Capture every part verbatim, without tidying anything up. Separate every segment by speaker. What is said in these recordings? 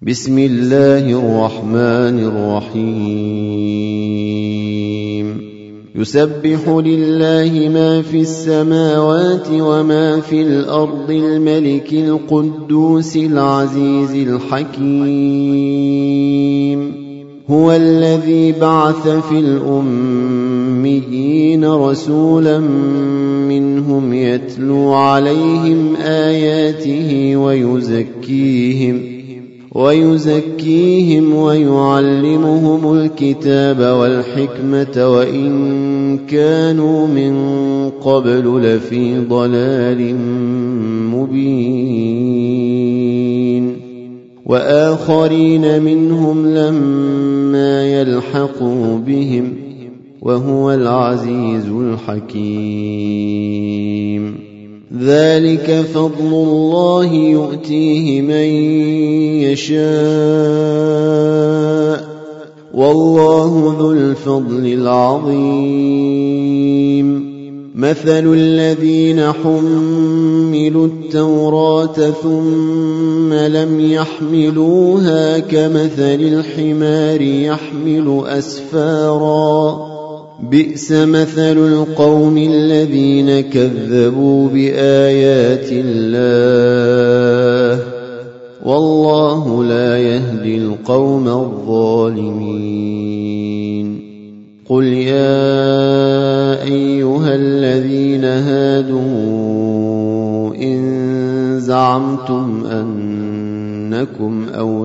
Speaker 1: بسم الله الرحمن الرحيم يسبح لله ما في السماوات وما في الأرض الملك القدوس العزيز الحكيم هو الذي بعث في الأميين رسولا منهم يتلو عليهم آياته ويزكيهم ويزكيهم ويعلمهم الكتاب والحكمة وإن كانوا من قبل لفي ضلال مبين وآخرين منهم لما يلحقوا بهم وهو العزيز الحكيم ذلك فضل الله يؤتيه من يشاء والله ذو الفضل العظيم مثل الذين حملوا التوراة ثم لم يحملوها كمثل الحمار يحمل أسفاراً بئس مثل القوم الذين كذبوا بآيات الله والله لا يهدي القوم الظالمين قل يا أيها الذين هادوا إن زعمتم أنكم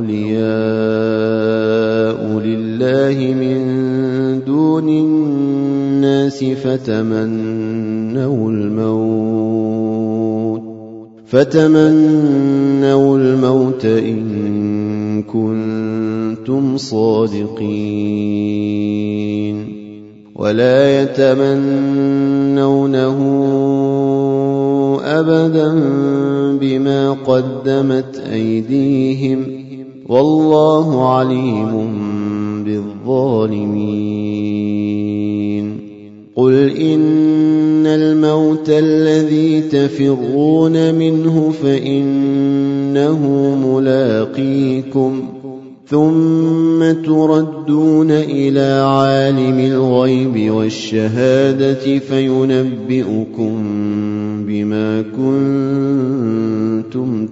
Speaker 1: أولياء لله من دون الناس فتمنوا الموت فتمنوا الموت إن كنتم صادقين ولا يتمنونه أبدا بما قدمت أيديهم والله عليم بالظالمين قل إن الموت الذي تفرون منه فإنه ملاقيكم ثم تردون إلى عالم الغيب والشهادة فينبئكم بما كنتم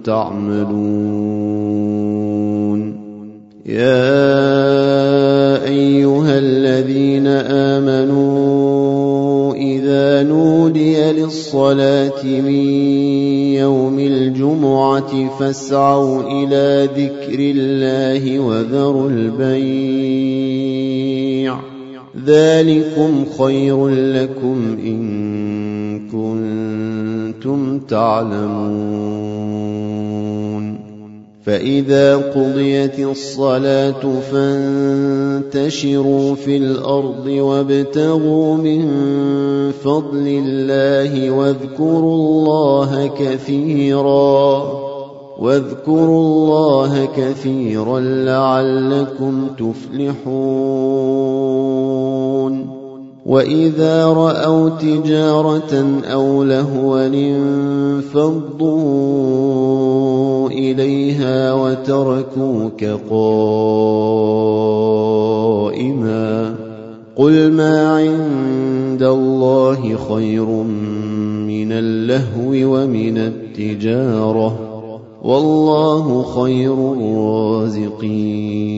Speaker 1: تعملون يا أيها الذين آمنوا إذا نودي للصلاة من يوم الجمعة فاسعوا إلى ذكر الله وذروا البيع ذلكم خير لكم إن كنتم تعلمون فإذا قضيت الصلاة فانتشروا في الأرض وابتغوا من فضل الله واذكروا الله كثيرا واذكروا الله كثيرا لعلكم تفلحون وإذا رأوا تجارة أو لهوا انفضوا إليها وتركوك قائما قل ما عند الله خير من اللهو ومن التجارة والله خير الرازقين